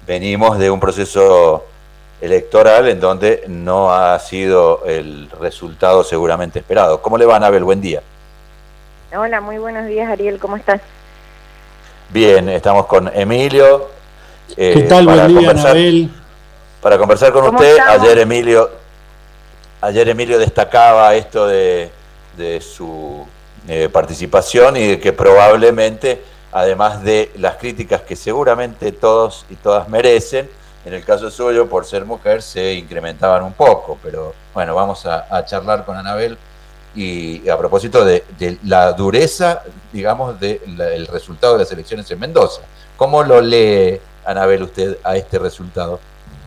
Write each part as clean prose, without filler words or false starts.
venimos de un proceso electoral en donde no ha sido el resultado seguramente esperado. ¿Cómo le va, Anabel? Buen día. Hola, muy buenos días, Ariel, ¿cómo estás? Bien, estamos con Emilio. ¿Qué tal? Buen día, Anabel. Para conversar con usted, ayer Emilio destacaba esto de su participación y de que probablemente, además de las críticas que seguramente todos y todas merecen, en el caso suyo, por ser mujer, se incrementaban un poco. Pero bueno, vamos a charlar con Anabel y a propósito de la dureza, digamos, del resultado de las elecciones en Mendoza. ¿Cómo lo lee, Anabel, usted a este resultado?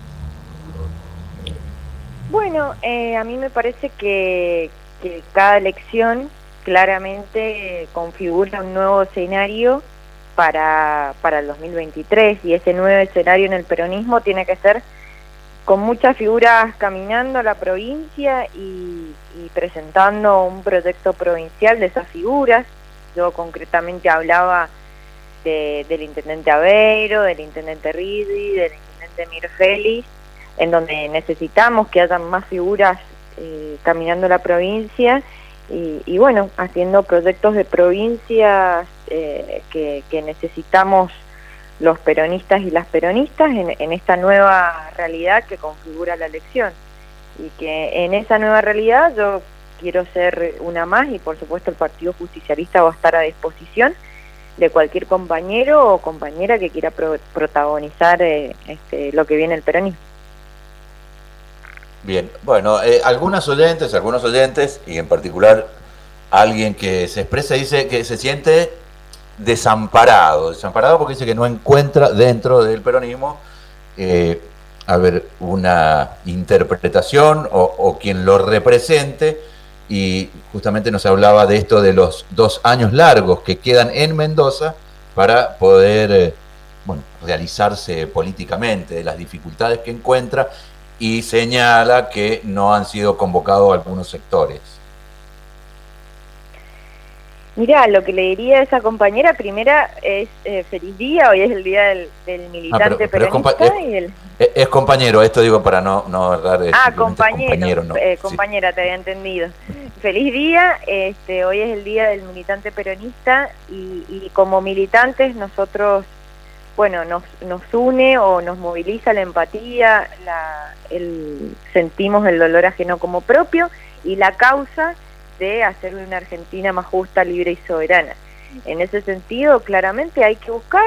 Bueno, a mí me parece que cada elección claramente configura un nuevo escenario para el 2023, y ese nuevo escenario en el peronismo tiene que ser con muchas figuras caminando a la provincia y presentando un proyecto provincial de esas figuras. Yo concretamente hablaba del intendente Aveiro, del intendente Ridi, del intendente Mirfeli, en donde necesitamos que haya más figuras caminando la provincia y bueno, haciendo proyectos de provincias que necesitamos los peronistas y las peronistas en esta nueva realidad que configura la elección. Y que en esa nueva realidad yo quiero ser una más, y por supuesto el Partido Justicialista va a estar a disposición de cualquier compañero o compañera que quiera protagonizar lo que viene el peronismo. Bien, bueno, algunos oyentes, y en particular alguien que se expresa, dice que se siente desamparado porque dice que no encuentra dentro del peronismo una interpretación o quien lo represente, y justamente nos hablaba de esto de los 2 años largos que quedan en Mendoza para poder realizarse políticamente, de las dificultades que encuentra, y señala que no han sido convocados algunos sectores. Mirá, lo que le diría a esa compañera primera es feliz día. Hoy es el día del militante peronista. Es compañero, esto digo para no dar... compañero, no. Compañera, sí. Te había entendido. Feliz día, hoy es el día del militante peronista y como militantes nosotros, bueno, nos une o nos moviliza la empatía, sentimos el dolor ajeno como propio y la causa de hacer una Argentina más justa, libre y soberana. En ese sentido, claramente hay que buscar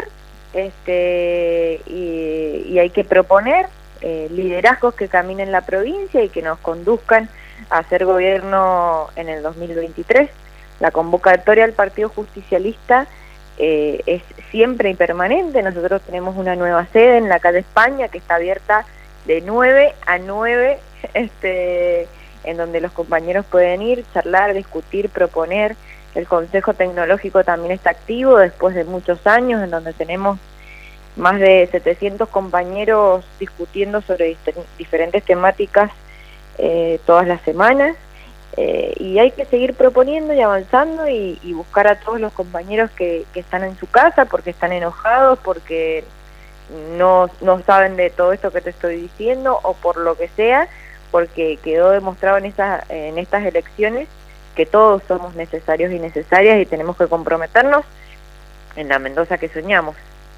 y hay que proponer liderazgos que caminen la provincia y que nos conduzcan a hacer gobierno en el 2023. La convocatoria al Partido Justicialista es siempre y permanente. Nosotros tenemos una nueva sede en la calle España que está abierta de 9 a 9, en donde los compañeros pueden ir, charlar, discutir, proponer. El Consejo Tecnológico también está activo después de muchos años, en donde tenemos más de 700 compañeros discutiendo sobre diferentes temáticas todas las semanas. Y hay que seguir proponiendo y avanzando y buscar a todos los compañeros que están en su casa porque están enojados, porque no saben de todo esto que te estoy diciendo o por lo que sea, porque quedó demostrado en estas elecciones que todos somos necesarios y necesarias y tenemos que comprometernos en la Mendoza que soñamos.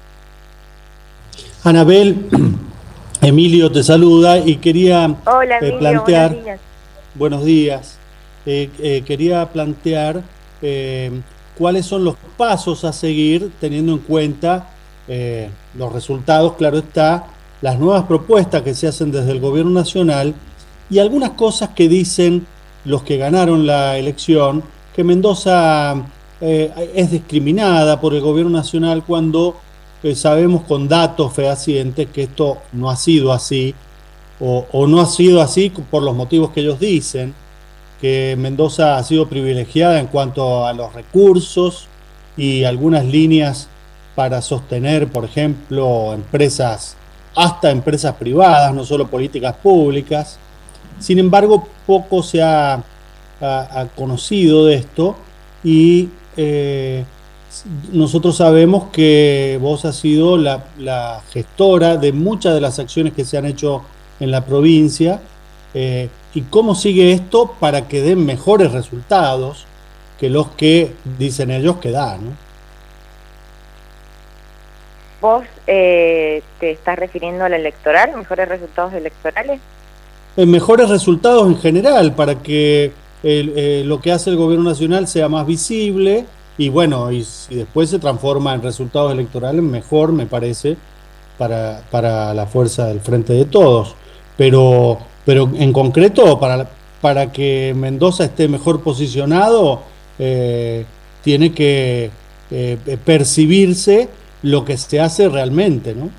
Anabel, Emilio te saluda y quería plantear... Buenos días. Quería plantear cuáles son los pasos a seguir teniendo en cuenta los resultados, claro está, las nuevas propuestas que se hacen desde el gobierno nacional y algunas cosas que dicen los que ganaron la elección, que Mendoza es discriminada por el gobierno nacional cuando sabemos con datos fehacientes que esto no ha sido así, o no ha sido así por los motivos que ellos dicen, que Mendoza ha sido privilegiada en cuanto a los recursos y algunas líneas para sostener, por ejemplo, hasta empresas privadas, no solo políticas públicas. Sin embargo, poco se ha conocido de esto y nosotros sabemos que vos has sido la gestora de muchas de las acciones que se han hecho en la provincia, y cómo sigue esto para que den mejores resultados que los que dicen ellos que dan, ¿no? ¿Vos te estás refiriendo al electoral, mejores resultados electorales? Mejores resultados en general, para que lo que hace el gobierno nacional sea más visible, y bueno, y después se transforma en resultados electorales mejor, me parece, para la fuerza del Frente de Todos. Pero en concreto, para que Mendoza esté mejor posicionado, tiene que percibirse lo que se hace realmente, ¿no?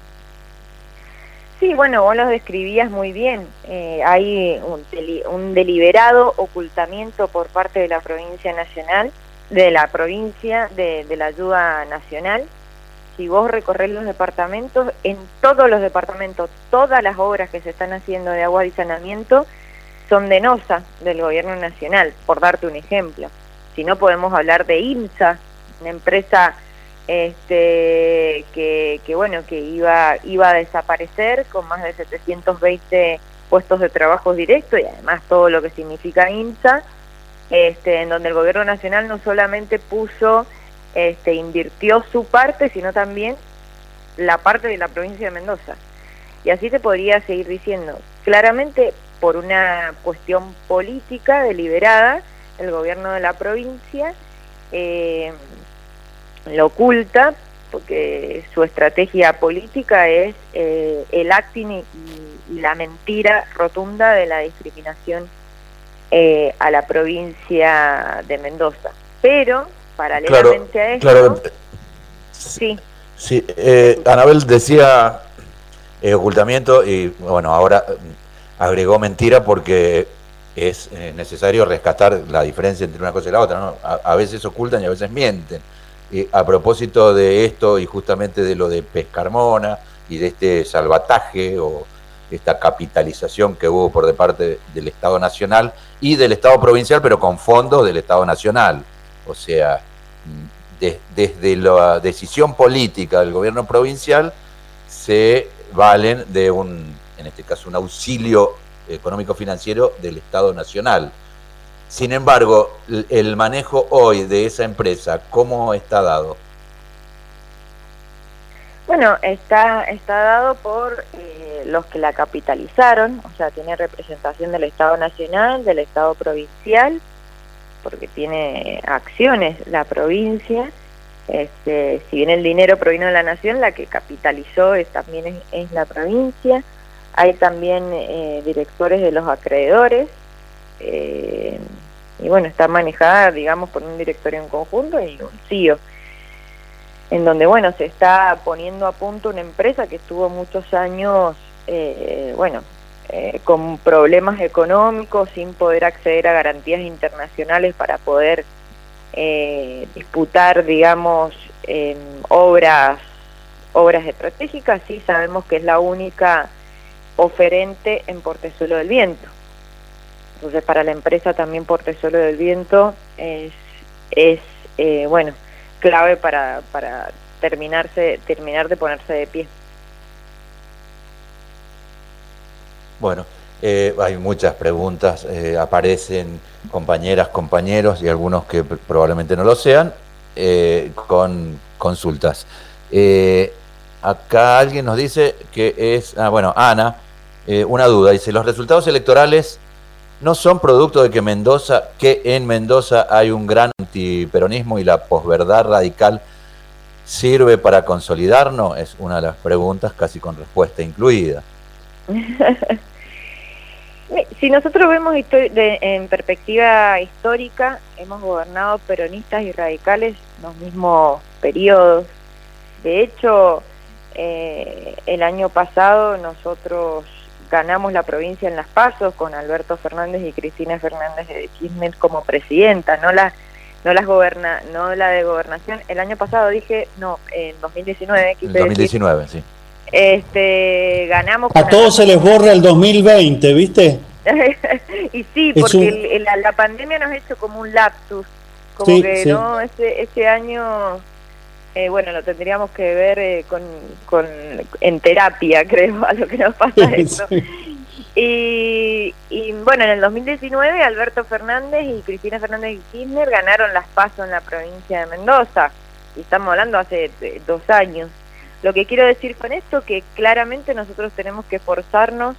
Sí, bueno, vos lo describías muy bien. Hay un deliberado ocultamiento por parte de la provincia nacional, de la ayuda nacional. Si vos recorres los departamentos, en todos los departamentos, todas las obras que se están haciendo de agua y saneamiento son de NOSA, del gobierno nacional, por darte un ejemplo. Si no, podemos hablar de IMSA, una empresa que iba a desaparecer, con más de 720 puestos de trabajo directos, y además todo lo que significa IMSA, en donde el gobierno nacional no solamente invirtió su parte, sino también la parte de la provincia de Mendoza. Y así te podría seguir diciendo. Claramente, por una cuestión política deliberada, el gobierno de la provincia lo oculta, porque su estrategia política es el acting y la mentira rotunda de la discriminación a la provincia de Mendoza. Pero, paralelamente a esto... Sí. Sí, Anabel decía ocultamiento, y bueno, ahora agregó mentira, porque es necesario rescatar la diferencia entre una cosa y la otra, ¿no? A veces ocultan y a veces mienten. A propósito de esto, y justamente de lo de Pescarmona y de este salvataje o esta capitalización que hubo por de parte del Estado Nacional y del Estado Provincial, pero con fondos del Estado Nacional. O sea, desde la decisión política del gobierno provincial se valen de en este caso, un auxilio económico-financiero del Estado Nacional. Sin embargo, el manejo hoy de esa empresa, ¿cómo está dado? Bueno, está dado por los que la capitalizaron, o sea, tiene representación del Estado Nacional, del Estado Provincial, porque tiene acciones la provincia. Si bien el dinero provino de la Nación, la que capitalizó también es la provincia. Hay también directores de los acreedores, y bueno, está manejada, digamos, por un directorio en conjunto y un CEO, en donde, bueno, se está poniendo a punto una empresa que estuvo muchos años, con problemas económicos, sin poder acceder a garantías internacionales para poder disputar, digamos, obras estratégicas. Sí, sabemos que es la única oferente en Portezuelo del Viento. Entonces, para la empresa también Portezuelo del Viento es clave para terminar de ponerse de pie. Bueno, hay muchas preguntas, aparecen compañeras, compañeros y algunos que probablemente no lo sean, con consultas. Acá alguien nos dice que es, Ana, una duda, dice: ¿los resultados electorales no son producto de que en Mendoza hay un gran antiperonismo y la posverdad radical sirve para consolidarnos? Es una de las preguntas, casi con respuesta incluida. Si nosotros vemos en perspectiva histórica, hemos gobernado peronistas y radicales en los mismos periodos. De hecho, el año pasado nosotros ganamos la provincia en Las PASO con Alberto Fernández y Cristina Fernández de Kirchner como presidenta, no la de gobernación. El año pasado en 2019. En 2019, sí. Ganamos. A todos se les borra el 2020, ¿viste? Y sí, porque la pandemia nos ha hecho como un lapsus Como sí, que sí. No, ese año, bueno, lo tendríamos que ver en terapia, creo, a lo que nos pasa esto. Sí. Y bueno, en el 2019 Alberto Fernández y Cristina Fernández de Kirchner ganaron las PASO en la provincia de Mendoza, y estamos hablando hace 2 años. Lo que quiero decir con esto, que claramente nosotros tenemos que esforzarnos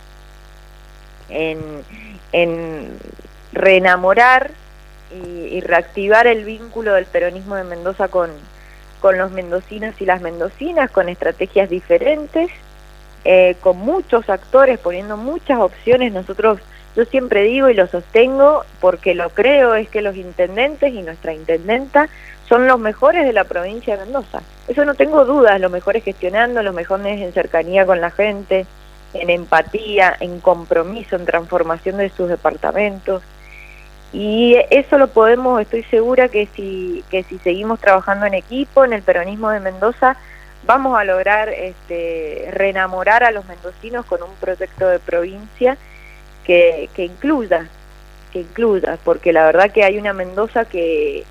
en reenamorar y reactivar el vínculo del peronismo de Mendoza con los mendocinos y las mendocinas, con estrategias diferentes, con muchos actores, poniendo muchas opciones. Yo siempre digo y lo sostengo porque lo creo, es que los intendentes y nuestra intendenta son los mejores de la provincia de Mendoza. Eso no tengo dudas, los mejores gestionando, los mejores en cercanía con la gente, en empatía, en compromiso, en transformación de sus departamentos. Y eso lo podemos, estoy segura que si seguimos trabajando en equipo, en el peronismo de Mendoza, vamos a lograr reenamorar a los mendocinos con un proyecto de provincia que incluya, porque la verdad que hay una Mendoza que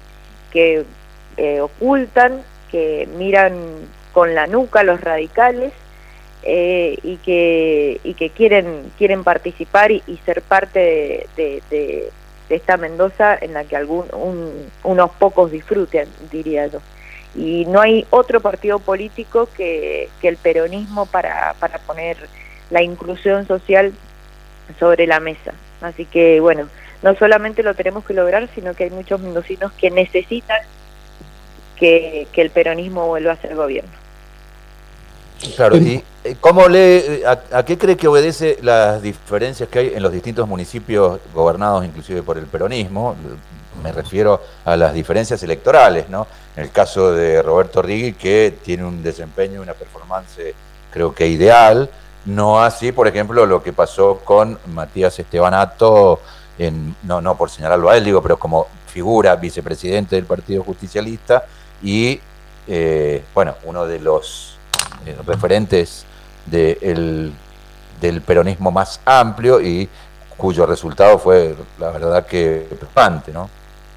ocultan, que miran con la nuca los radicales, y que quieren participar y ser parte de esta Mendoza en la que unos pocos disfruten, diría yo. Y no hay otro partido político que el peronismo para poner la inclusión social sobre la mesa. Así que bueno, no solamente lo tenemos que lograr, sino que hay muchos mendocinos que necesitan que el peronismo vuelva a ser gobierno. Claro, y ¿a qué cree que obedece las diferencias que hay en los distintos municipios gobernados inclusive por el peronismo? Me refiero a las diferencias electorales, ¿no? En el caso de Roberto Rigui, que tiene un desempeño, una performance creo que ideal, no así, por ejemplo, lo que pasó con Matías Estebanato, no por señalarlo a él, digo, pero como figura vicepresidente del Partido Justicialista y, bueno, uno de los referentes del peronismo más amplio y cuyo resultado fue, la verdad, que preocupante, ¿no?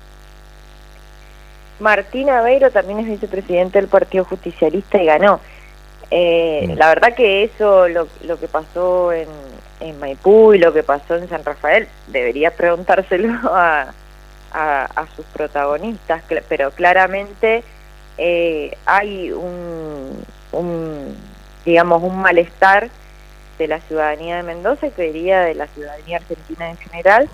Martín Aveiro también es vicepresidente del Partido Justicialista y ganó. La verdad que eso, lo que pasó en Maipú y lo que pasó en San Rafael, debería preguntárselo a sus protagonistas, pero claramente hay digamos, un malestar de la ciudadanía de Mendoza y que diría de la ciudadanía argentina en general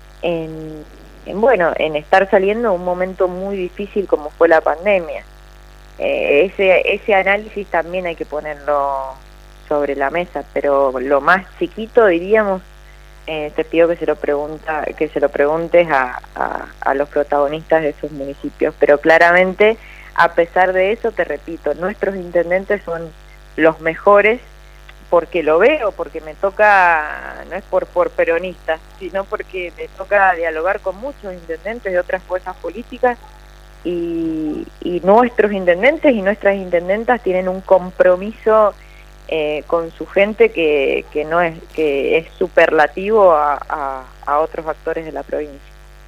en estar saliendo de un momento muy difícil como fue la pandemia. Ese análisis también hay que ponerlo sobre la mesa, pero lo más chiquito, diríamos, te pido que se lo preguntes a los protagonistas de esos municipios, pero claramente, a pesar de eso, te repito, nuestros intendentes son los mejores, porque lo veo, porque me toca, no es por peronistas, sino porque me toca dialogar con muchos intendentes de otras fuerzas políticas, y nuestros intendentes y nuestras intendentas tienen un compromiso con su gente que es superlativo a otros actores de la provincia.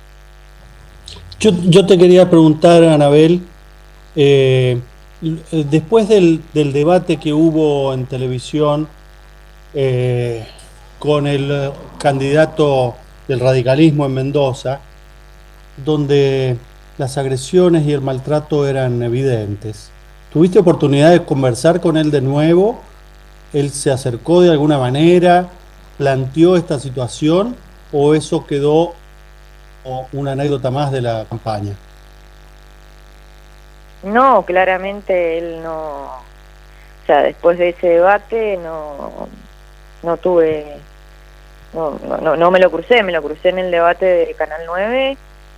Yo te quería preguntar, Anabel, después del debate que hubo en televisión con el candidato del radicalismo en Mendoza, donde las agresiones y el maltrato eran evidentes, ¿tuviste oportunidad de conversar con él de nuevo? ¿Él se acercó de alguna manera, planteó esta situación, o eso quedó una anécdota más de la campaña? No, claramente él no, o sea, después de ese debate no me lo crucé en el debate de Canal 9,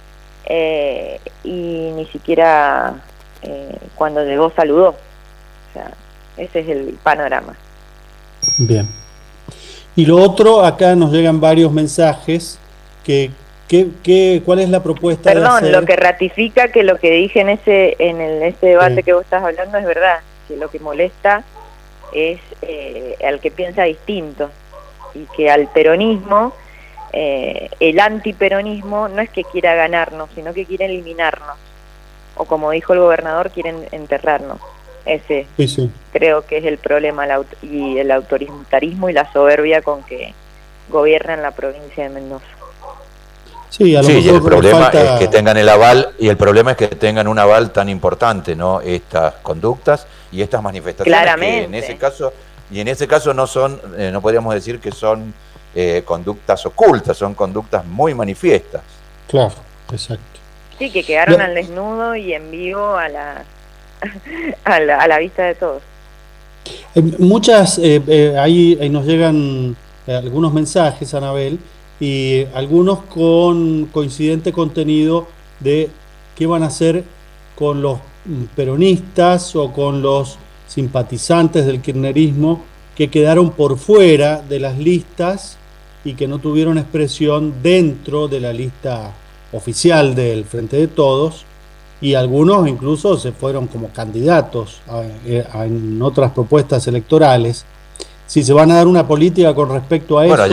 y ni siquiera cuando llegó saludó. O sea, ese es el panorama. Bien. Y lo otro, acá nos llegan varios mensajes ¿cuál es la propuesta? Perdón, lo que ratifica que lo que dije en ese debate que vos estás hablando es verdad, que lo que molesta es al que piensa distinto, y que al peronismo, el antiperonismo, no es que quiera ganarnos, sino que quiere eliminarnos. o como dijo el gobernador, quieren enterrarnos. Ese sí. Creo que es el problema, y el autoritarismo y la soberbia con que gobiernan la provincia de Mendoza. Sí, y el problema es que tengan el aval, y el problema es que tengan un aval tan importante, ¿no? Estas conductas y estas manifestaciones. Claramente. Que en ese caso no son, no podríamos decir que son conductas ocultas, son conductas muy manifiestas. Claro, exacto. Sí, que quedaron al desnudo y en vivo a la a la vista de todos. Muchas, ahí nos llegan algunos mensajes, Anabel, y algunos con coincidente contenido de qué van a hacer con los peronistas o con los simpatizantes del kirchnerismo que quedaron por fuera de las listas y que no tuvieron expresión dentro de la lista oficial del Frente de Todos, y algunos incluso se fueron como candidatos en otras propuestas electorales. Si se van a dar una política con respecto a eso. Bueno,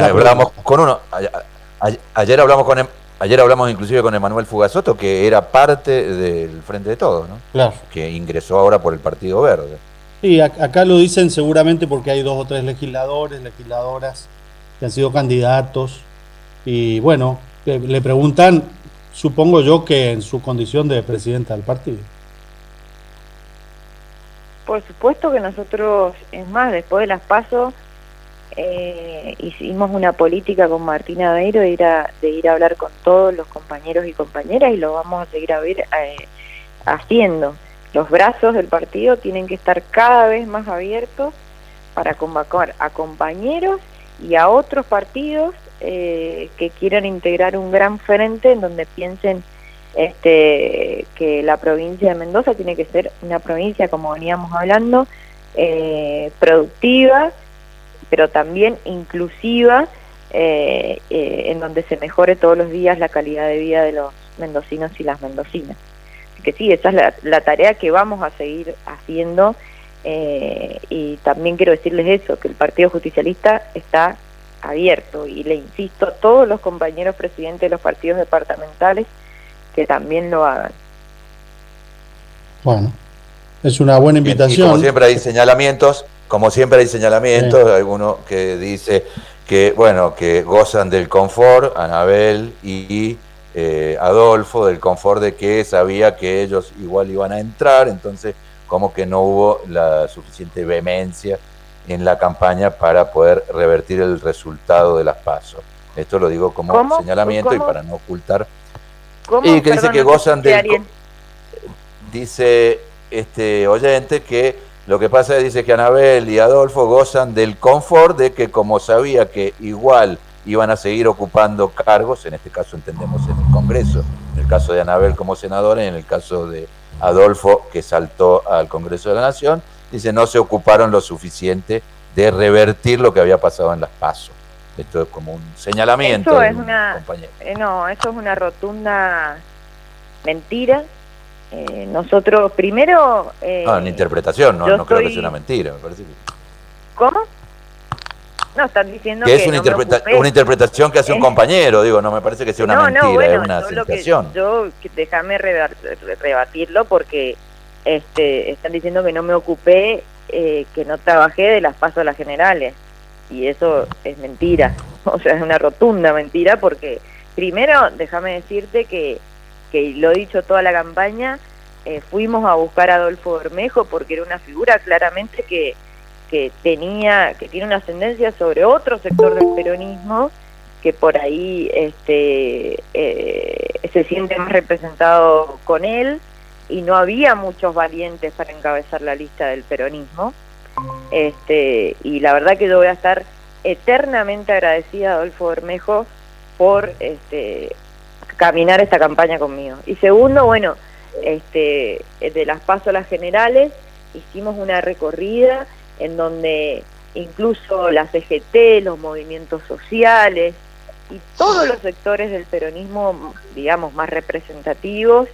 ayer hablamos inclusive con Emanuel Fugasoto, que era parte del Frente de Todos, ¿no? Claro. Que ingresó ahora por el Partido Verde. Sí, acá lo dicen seguramente porque hay 2 o 3 legisladoras que han sido candidatos, y bueno, le preguntan, supongo yo que en su condición de presidenta del partido. Por supuesto que nosotros, es más, después de las PASO, hicimos una política con Martín Aveiro de ir a hablar con todos los compañeros y compañeras, y lo vamos a seguir haciendo. Los brazos del partido tienen que estar cada vez más abiertos para convocar a compañeros y a otros partidos que quieran integrar un gran frente en donde piensen que la provincia de Mendoza tiene que ser una provincia, como veníamos hablando, productiva, pero también inclusiva, en donde se mejore todos los días la calidad de vida de los mendocinos y las mendocinas. Así que sí, esa es la tarea que vamos a seguir haciendo, y también quiero decirles eso, que el Partido Justicialista está abierto, y le insisto a todos los compañeros presidentes de los partidos departamentales que también lo hagan. Bueno, es una buena invitación. Y como siempre hay señalamientos, sí. Alguno que dice que, bueno, que gozan del confort, Anabel y Adolfo, del confort de que sabía que ellos igual iban a entrar, entonces como que no hubo la suficiente vehemencia en la campaña para poder revertir el resultado de las PASO. Esto lo digo como señalamiento y para no ocultar. Y que dice que gozan dice este oyente que lo que pasa es, dice que Anabel y Adolfo gozan del confort de que, como sabía que igual iban a seguir ocupando cargos, en este caso entendemos en el Congreso, en el caso de Anabel como senadora y en el caso de Adolfo que saltó al Congreso de la Nación, dice no se ocuparon lo suficiente de revertir lo que había pasado en las PASO. Esto es como un señalamiento. Eso es no, eso es una rotunda mentira. Nosotros primero... una interpretación, no creo que sea una mentira, me parece que... ¿Cómo? No, están diciendo que es una interpretación que hace un compañero, digo, no me parece que sea una mentira, bueno, es una sensación. Déjame rebatirlo porque están diciendo que no me ocupé, que no trabajé de las PASO a las generales, y eso es mentira, o sea, es una rotunda mentira, porque primero, déjame decirte que lo he dicho toda la campaña, fuimos a buscar a Adolfo Bermejo porque era una figura claramente que tiene una ascendencia sobre otro sector del peronismo que por ahí se siente más representado con él, y no había muchos valientes para encabezar la lista del peronismo, y la verdad que yo voy a estar eternamente agradecida a Adolfo Bermejo por caminar esta campaña conmigo. Y segundo, bueno, de las PASO a las generales hicimos una recorrida en donde incluso la CGT, los movimientos sociales y todos los sectores del peronismo, digamos, más representativos,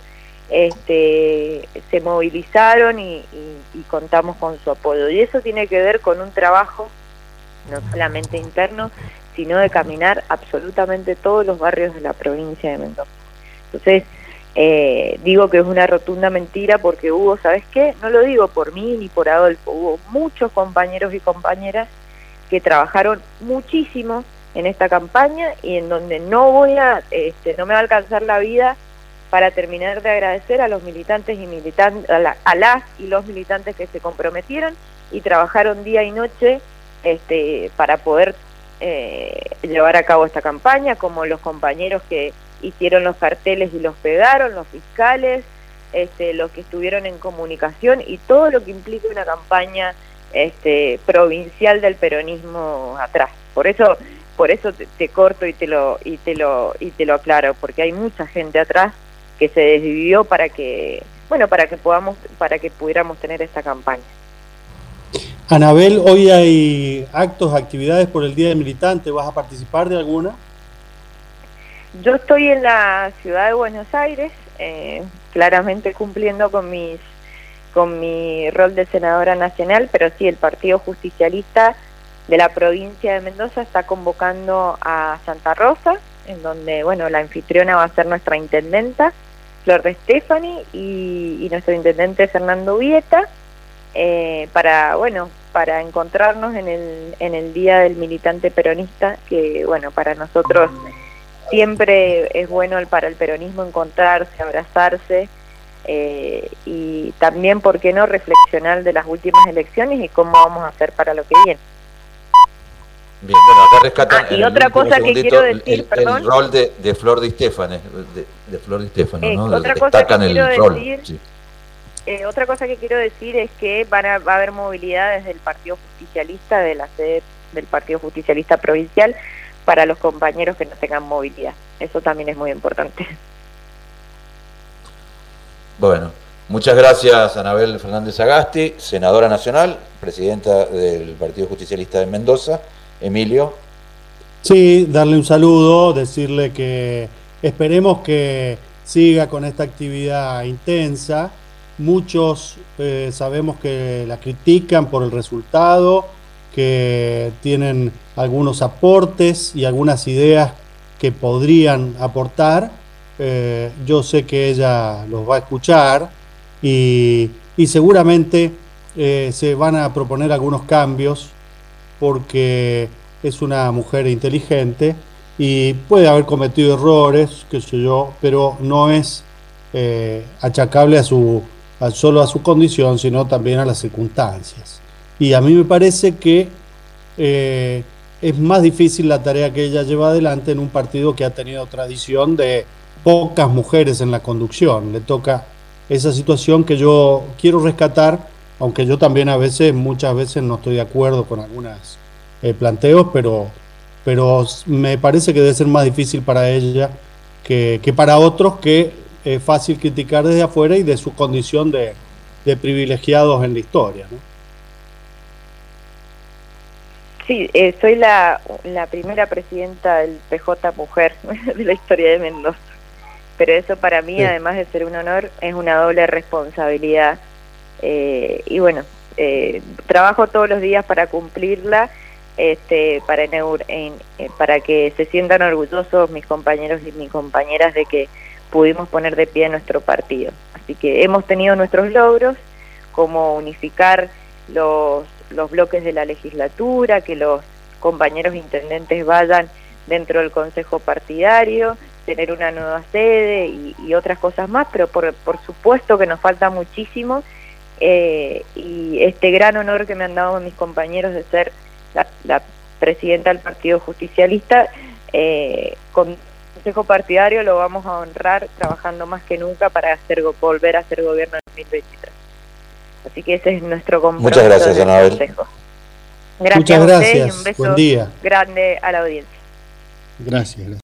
se movilizaron y contamos con su apoyo. Y eso tiene que ver con un trabajo no solamente interno, sino de caminar absolutamente todos los barrios de la provincia de Mendoza. Entonces, Digo que es una rotunda mentira porque hubo, ¿sabes qué? No lo digo por mí ni por Adolfo, hubo muchos compañeros y compañeras que trabajaron muchísimo en esta campaña y en donde no me va a alcanzar la vida para terminar de agradecer a los militantes y militantes, a las y los militantes que se comprometieron y trabajaron día y noche para poder llevar a cabo esta campaña, como los compañeros que hicieron los carteles y los pegaron, los fiscales, los que estuvieron en comunicación y todo lo que implica una campaña provincial del peronismo atrás. Por eso te corto y te lo aclaro, porque hay mucha gente atrás que se desvivió para que pudiéramos tener esta campaña. Anabel, hoy hay actos, actividades por el Día del Militante, ¿vas a participar de alguna? Yo estoy en la ciudad de Buenos Aires, claramente cumpliendo con mi rol de senadora nacional, pero sí, el Partido Justicialista de la provincia de Mendoza está convocando a Santa Rosa, en donde, la anfitriona va a ser nuestra intendenta, Flor de Stefani, y nuestro intendente Fernando Vieta, para encontrarnos en el Día del Militante Peronista, que, para nosotros siempre es bueno para el peronismo encontrarse, abrazarse, y también, ¿por qué no?, reflexionar de las últimas elecciones y cómo vamos a hacer para lo que viene. Bien, acá rescatan y otra cosa que quiero decir, el rol de Flor de Stefano, de Flor de Stefano, ¿no? Otra cosa que quiero decir, sí. Otra cosa que quiero decir es que va a haber movilidad desde el Partido Justicialista, de la sede del Partido Justicialista Provincial, para los compañeros que no tengan movilidad. Eso también es muy importante. Bueno, muchas gracias, Anabel Fernández Sagasti, senadora nacional, presidenta del Partido Justicialista de Mendoza. Emilio. Sí, darle un saludo, decirle que esperemos que siga con esta actividad intensa. Muchos sabemos que la critican por el resultado, que tienen algunos aportes y algunas ideas que podrían aportar. Yo sé que ella los va a escuchar y seguramente se van a proponer algunos cambios, porque es una mujer inteligente y puede haber cometido errores, qué sé yo, pero no es achacable solo a su condición, sino también a las circunstancias. Y a mí me parece que es más difícil la tarea que ella lleva adelante en un partido que ha tenido tradición de pocas mujeres en la conducción. Le toca esa situación que yo quiero rescatar, aunque yo también muchas veces no estoy de acuerdo con algunos planteos, pero me parece que debe ser más difícil para ella que para otros, que es fácil criticar desde afuera y de su condición de privilegiados en la historia, ¿no? Sí, soy la primera presidenta del PJ mujer de la historia de Mendoza, pero eso para mí, sí, además de ser un honor, es una doble responsabilidad. Y trabajo todos los días para cumplirla, para que se sientan orgullosos mis compañeros y mis compañeras de que pudimos poner de pie nuestro partido. Así que hemos tenido nuestros logros, como unificar los bloques de la legislatura, que los compañeros intendentes vayan dentro del consejo partidario, tener una nueva sede y otras cosas más, pero por supuesto que nos falta muchísimo. Y este gran honor que me han dado mis compañeros de ser la presidenta del Partido Justicialista, con el Consejo Partidario lo vamos a honrar trabajando más que nunca para volver a hacer gobierno en 2023. Así que ese es nuestro compromiso. Muchas gracias, Anabel. Gracias. Muchas gracias. A ustedes y un beso grande a la audiencia. Gracias.